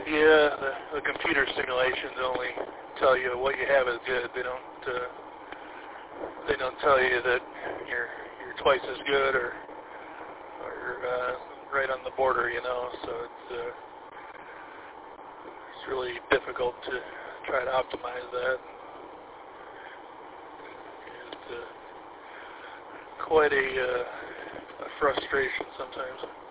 Yeah, the computer simulations only tell you what you have is good. They don't tell you that you're twice as good or right on the border, you know. So it's really difficult to try to optimize that. It's quite a frustration sometimes.